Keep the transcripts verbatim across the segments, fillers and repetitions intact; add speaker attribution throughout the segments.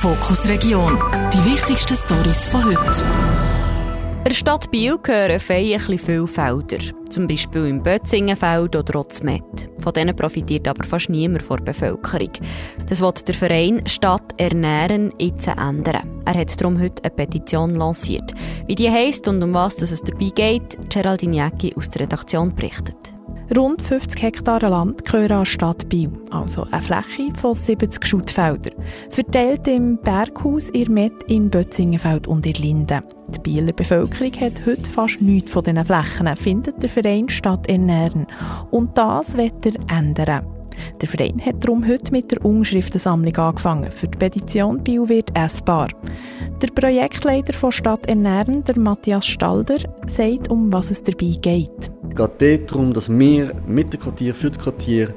Speaker 1: Fokus Region. Die wichtigsten Storys von heute.
Speaker 2: In der Stadt Biel gehören feierlich viele Felder. Zum Beispiel im Bötzingenfeld oder Rotzmet. Von denen profitiert aber fast niemand von der Bevölkerung. Das will der Verein Stadt ernähren jetzt ändern. Er hat darum heute eine Petition lanciert. Wie die heisst und um was es dabei geht, Geraldine Jäcki aus der Redaktion berichtet.
Speaker 3: Rund fünfzig Hektar Land gehören an die Stadt Biel, also eine Fläche von siebzig Schuttfeldern, verteilt im Berghaus, Irmet, im Bötzingenfeld und in Linden. Die Bieler Bevölkerung hat heute fast nichts von diesen Flächen, findet der Verein Stadt ernähren. Und das will er ändern. Der Verein hat darum heute mit der Unterschriftensammlung angefangen. Für die Petition Biel wird essbar. Der Projektleiter von Stadt ernähren, der Matthias Stalder, sagt, um was es dabei geht.
Speaker 4: Es geht dort darum, dass wir mit dem Quartier, für das Quartier,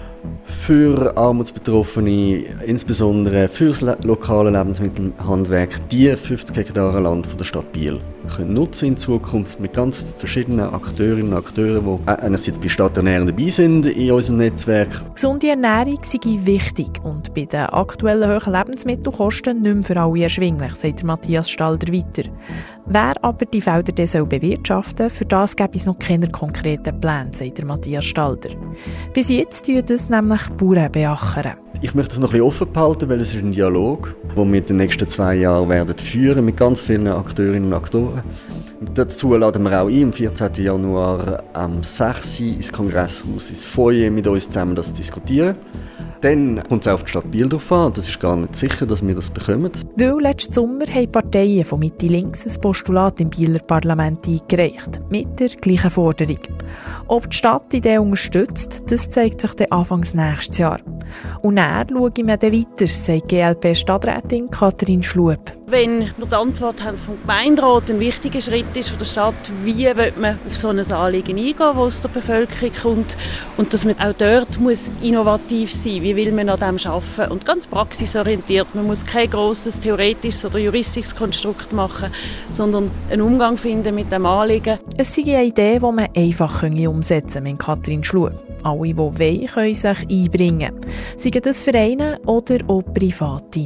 Speaker 4: für Armutsbetroffene, insbesondere für das lokale Lebensmittelhandwerk, die fünfzig Hektar Land von der Stadt Biel können nutzen in Zukunft mit ganz verschiedenen Akteurinnen und Akteuren, die einerseits bei Stadt ernähren dabei sind in unserem Netzwerk.
Speaker 3: Gesunde Ernährung sei wichtig und bei den aktuellen hohen Lebensmittelkosten nicht mehr für alle erschwinglich, sagt Matthias Stalder weiter. Wer aber die Felder dann bewirtschaften soll, für das gäbe es noch keine konkreten Pläne, sagt Matthias Stalder. Bis jetzt tun das nämlich Bauern beachern.
Speaker 4: Ich möchte das noch ein bisschen offen behalten, weil es ist ein Dialog, den wir in den nächsten zwei Jahren werden führen mit ganz vielen Akteurinnen und Aktoren. Dazu laden wir auch ein, am vierzehnten Januar am sechs Uhr ins Kongresshaus, ins Foyer mit uns zusammen das diskutieren. Dann kommt es auf die Stadt Biel drauf an. Das ist gar nicht sicher, dass wir das bekommen.
Speaker 3: Weil letzten Sommer haben Parteien von Mitte links ein Postulat im Bieler Parlament eingereicht. Mit der gleichen Forderung. Ob die Stadt die Idee unterstützt, das zeigt sich dann Anfangs nächstes Jahr. Und dann schaue ich mir dann weiter, sagt G L P-Stadträtin Katrin Schlup.
Speaker 5: Wenn wir die Antwort haben vom Gemeinderat, ein wichtiger Schritt ist von der Stadt, wie will man auf so ein Anliegen eingehen, das aus der Bevölkerung kommt, und dass man auch dort muss innovativ sein muss. Wie will man an dem arbeiten? Und ganz praxisorientiert. Man muss kein grosses theoretisches oder juristisches Konstrukt machen, sondern einen Umgang finden mit dem Anliegen.
Speaker 3: Es sei eine Idee, die man einfach umsetzen kann, mit Katrin Schlup. Alle, die wollen, können sich einbringen. Seien das Vereine oder auch Private.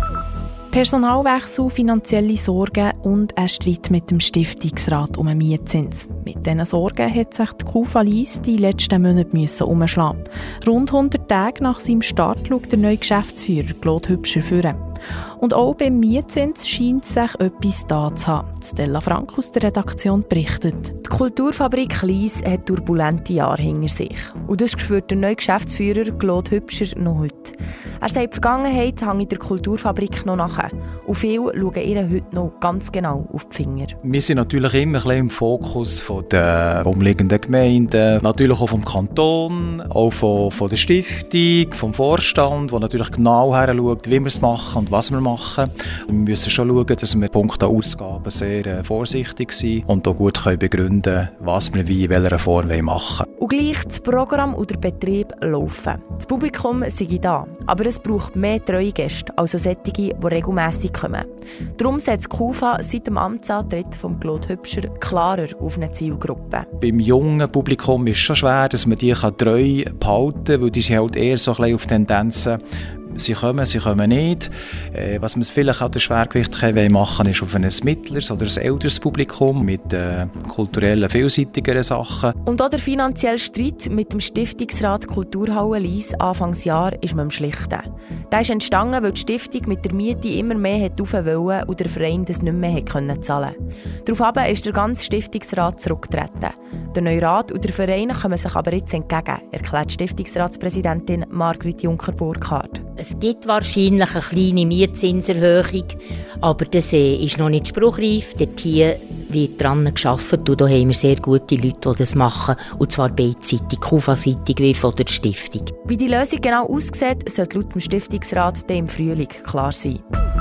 Speaker 3: Personalwechsel, finanzielle Sorgen und ein Streit mit dem Stiftungsrat um einen Mietzins. Mit diesen Sorgen hat sich die KUFA Lyss die letzten Monate umschlagen. Rund hundert Tage nach seinem Start schaut der neue Geschäftsführer Claude Hübscher vor. Und auch beim Mietzins scheint sich etwas da zu haben. Stella Frank aus der Redaktion berichtet.
Speaker 6: Die Kulturfabrik Lyss hat turbulente Jahre hinter sich. Und das spürt der neue Geschäftsführer Claude Hübscher noch heute. Er sagt, die Vergangenheit hängt der Kulturfabrik noch nachher. Und viele schauen ihr heute noch ganz genau auf die Finger.
Speaker 7: Wir sind natürlich immer ein bisschen im Fokus der umliegenden Gemeinden, natürlich auch vom Kanton, auch von, von der Stiftung, vom Vorstand, der natürlich genau her schaut, wie wir es machen und was wir machen. Wir müssen schon schauen, dass wir punkto Ausgaben sehr äh, vorsichtig sind und auch gut können begründen können, was wir wie in welcher Form machen wollen.
Speaker 6: Und gleich das Programm und der Betrieb laufen. Das Publikum sei da, aber es braucht mehr treue Gäste, also solche, die regelmässig kommen. Darum setzt KUFA seit dem Amtsantritt von Claude Hübscher klarer auf eine Zielgruppe.
Speaker 7: Beim jungen Publikum ist es schon schwer, dass man die treu behalten kann, weil die sind halt eher so ein bisschen auf Tendenzen. Sie kommen, sie kommen nicht. Äh, was wir vielleicht auch der Schwergewicht machen wollen, ist auf ein mittleres oder ein älteres Publikum mit äh, kulturellen, vielseitigeren Sachen.
Speaker 6: Und auch der finanzielle Streit mit dem Stiftungsrat Kulturhalle Lyss Anfangsjahr ist man am schlichten. Der ist entstanden, weil die Stiftung mit der Miete immer mehr rauf wollte und der Verein das nicht mehr zahlen konnte. Daraufhin ist der ganze Stiftungsrat zurückgetreten. Der neue Rat und der Verein kommen sich aber jetzt entgegen, erklärt Stiftungsratspräsidentin Margrit Junker-Burkhardt.
Speaker 8: Es gibt wahrscheinlich eine kleine Mietzinserhöhung, aber das ist noch nicht spruchreif. Dort hier wird daran gearbeitet und da haben wir sehr gute Leute, die das machen, und zwar beidseitig, KUFA-seitig wie von der Stiftung.
Speaker 6: Wie die Lösung genau aussieht, sollte laut dem Stiftungsrat dann im Frühling klar sein.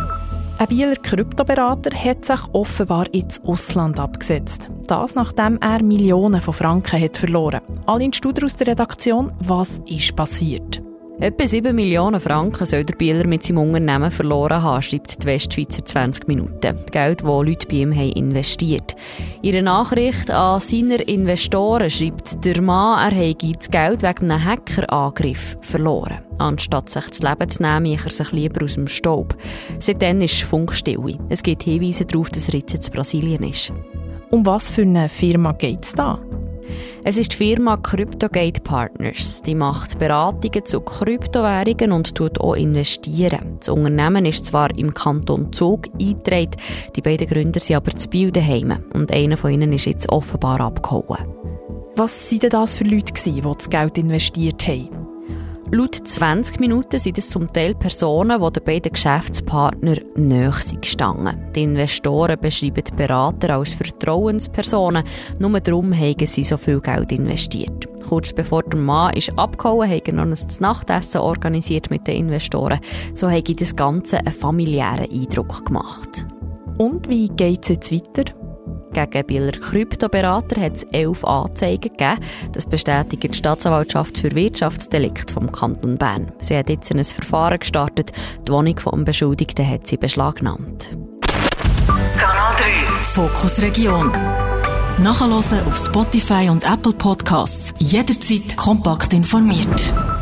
Speaker 3: Ein Bieler Kryptoberater hat sich offenbar ins Ausland abgesetzt. Das, nachdem er Millionen von Franken hat verloren. Aline Studer aus der Redaktion, was ist passiert?
Speaker 2: Etwa sieben Millionen Franken soll der Bieler mit seinem Unternehmen verloren haben, schreibt die Westschweizer zwanzig Minuten. Geld, das Leute bei ihm haben investiert. In einer Nachricht an seine Investoren schreibt der Mann, er habe das Geld wegen einem Hackerangriff verloren. Anstatt sich das Leben zu nehmen, macht er sich lieber aus dem Staub. Seitdem ist Funkstille. Es gibt Hinweise darauf, dass er jetzt in Brasilien ist.
Speaker 3: Um was für eine Firma geht es da?
Speaker 2: Es ist die Firma CryptoGate Partners. Die macht Beratungen zu Kryptowährungen und tut auch investieren. Das Unternehmen ist zwar im Kanton Zug eingetragen, die beiden Gründer sind aber zu Biel daheim und einer von ihnen ist jetzt offenbar abgehauen.
Speaker 3: Was waren denn das für Leute, die das Geld investiert haben?
Speaker 2: Laut zwanzig Minuten sind es zum Teil Personen, die den beiden Geschäftspartnern nahe standen. Die Investoren beschreiben die Berater als Vertrauenspersonen, nur darum haben sie so viel Geld investiert. Kurz bevor der Mann ist abgehauen, haben noch ein Nachtessen organisiert mit den Investoren. So hat das Ganze einen familiären Eindruck gemacht.
Speaker 3: Und wie geht es jetzt weiter?
Speaker 2: Gegen Bieler Kryptoberater hat es elf Anzeigen gegeben. Das bestätigt die Staatsanwaltschaft für Wirtschaftsdelikt vom Kanton Bern. Sie hat jetzt ein Verfahren gestartet. Die Wohnung des Beschuldigten hat sie beschlagnahmt.
Speaker 1: Kanal drei Fokus Region. Nachhören auf Spotify und Apple Podcasts. Jederzeit kompakt informiert.